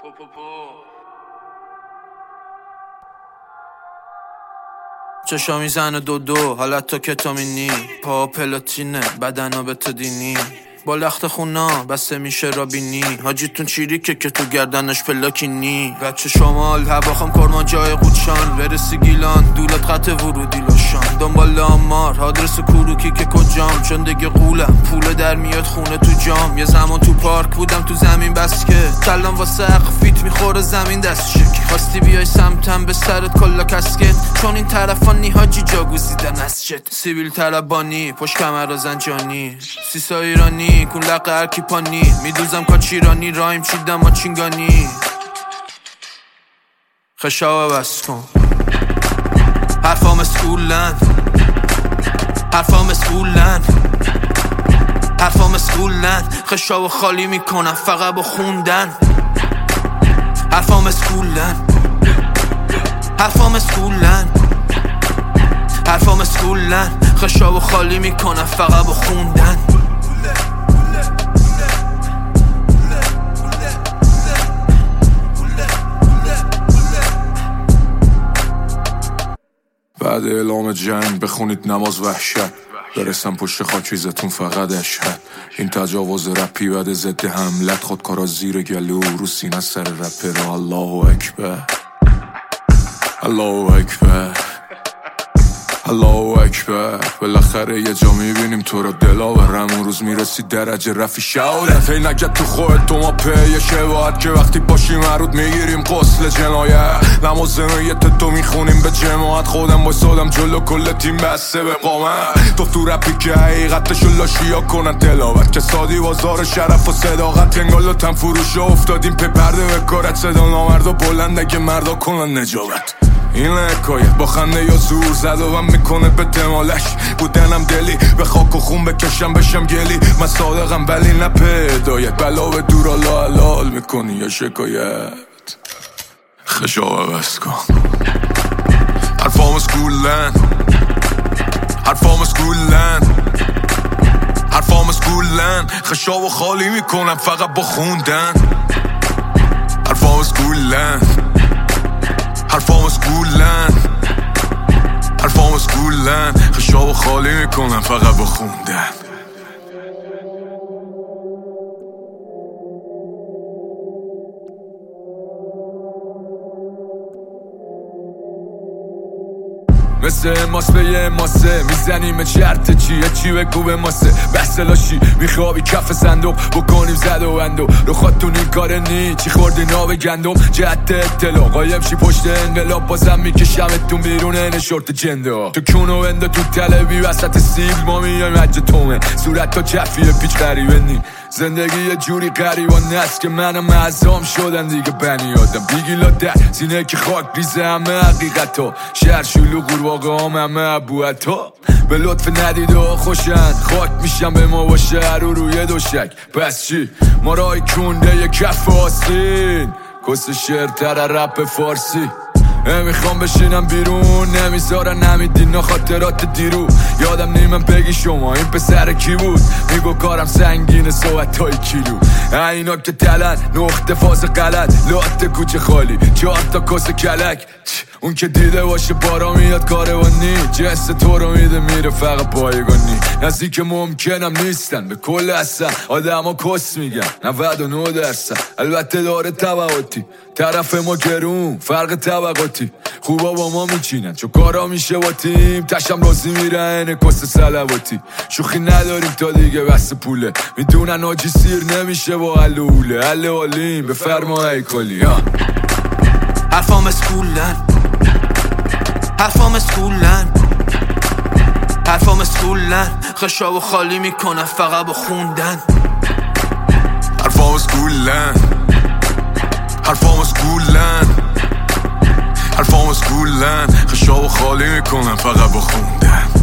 چشا میزنه دو حالت تو کتامینی، پا پلاتینه بدنا به تو دینی، با لخت خونا بسته میشه رابینی، حاجیتون چیریکه که تو گردنش پلاکینی، بچه شمال هواخم کرمان جای قوچان، برسی گیلان دولت خط ورودی لاشان، دنبال آمار آدرس کروکی که کجام، چون دیگه قولم پول در میاد خونه تو جام، یه زمان تو پارک بودم تو زمین بس که کلم واسه فیت میخوره زمین دست شکی، خواستی بیای سمتم به سرت کلا کسکت، چون این طرفانی حاجی جاگوزیدن مسجد، سیبیل طلبانی پشت کمر زنجانی، سیسا ایرانی کن لقه هرکی پانی، میدوزم کاچیرانی رایم چیدم ماچینگانی، خشاوه بس کن حرفام اسکولن، حرفام اسکولن، حرفام اسکولن، خشاوه خالی میکنم فقط با خوندن، حرفام اسکولن، حرفام اسکولن، حرفام اسکولن، خشاوه خالی میکنم فقط با خوندن. بعد اعلام جنگ بخونید نماز وحشت، برسم پشت خاکریزتون فقط اشهد، این تجاوز رپی بعد ضد حملت، خودکارا زیر گلو رو سینه سر رپر، الله اکبر الله اکبر الله اکبر، بالاخره یه جا میبینیم تو رو دلاورم، اون روز میرسی درجه رفی شعادت، هی نگد تو خودت تو ما پیه شباهت، که وقتی باشی مرود میگیریم قسل جنایت، نماز زنایت تو میخونیم به جماعت، خودم بایستادم جلو کل تیم بسته به قامت، تو رپی که حقیقتشو لاشیا کنن تلاوت، که سادی بازار شرف و صداقت، انگال و تن فروش افتادیم پی پرده به کارت، صدا نامرد و بلند اگه مردا کنن نجابت، این حکایت با خنده یا زور زد و میکنه به دمالش، بودنم دلی به خاک و خون بکشم بشم گلی، من صادقم ولی نه پیدایت، بلا به دور الله حلال میکنی یا شکایت، خشاوه بس کن حرفام اسکولن، حرفام اسکولن، حرفام اسکولن، خشاوه خالی میکنم فقط با خوندن، حرفام اسکولن، حرفام اسکولن، حرفام اسکولن، خشاوه خالی میکنم فقط با خوندن. مثل ماس به یه ماسه میزنیم چرت چیه چی بگو به ماسه، بحث لاشی میخوابی کف صندوق بکنیم زد و بندو، رو خودتون این کار نی چی خوردی ناب گندم، جهت اطلاع قایم شی پشت انقلاب، بازم میکشمتون بیرون این شورت جندا، تو کونو بنده تو تلوی وسط سیبل، ما میایم حج تومه صورت تا کفیه پیچ غریبه نی، زندگی یه جوری غریبانه است که منم معظام شدن دیگه بنی آدم، بیگیلا در سینه که خاک ریزه همه حقیقتا، شهر شلوغ قورباغه همه ابوعطا، به لطف ندیده ها خوشن خاک میشم به ما باشه رو روی دوشک، پس چی ما رای کنده یه کف آستین، کس شعرتر رپ فارسی، نمیخوام بشینم بیرون نمیذارن نمیدین خاطرات دیرو، یادم نیمم بگی شما این پسر کی بود، میگو کارم سنگینه صحبت های کیلو، اینا که تلن نقطه فاز غلط، لات کوچه خالی 4 تا کس کلک، اون که دیده باشه بارا میاد کاروانی، جنس تو رو میده میره فقط پایگانی، نزدیک ممکنم نیستن به کل اصلا، آدم ها کس میگن 99%، البته داره طبقاتی، طرف ما گرون فرق طبقاتی، خوبا با ما میچینن چون کارا میشه با تیم، تشم رازی میرن کس سلواتی، شوخی نداریم تا دیگه بس پوله، میدونن آجی سیر نمیشه با علوله، حل حالیم بفرما ای کلی، حرفام اسکولن، حرفام اسکولن، حرفام اسکولن، خشاوه خالی میکنم فقط با خوندن، حرفام اسکولن، حرفام اسکولن، حرفام اسکولن، خشاوه خالی میکنم فقط با خوندن.